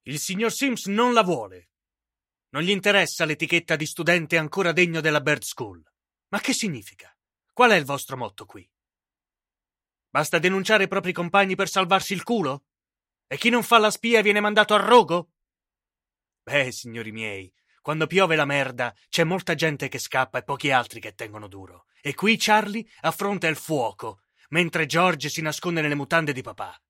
Il signor Sims non la vuole. Non gli interessa l'etichetta di studente ancora degno della Bird School. Ma che significa? Qual è il vostro motto qui? Basta denunciare i propri compagni per salvarsi il culo? E chi non fa la spia viene mandato a rogo? Beh, signori miei, quando piove la merda c'è molta gente che scappa e pochi altri che tengono duro. E qui Charlie affronta il fuoco, mentre George si nasconde nelle mutande di papà.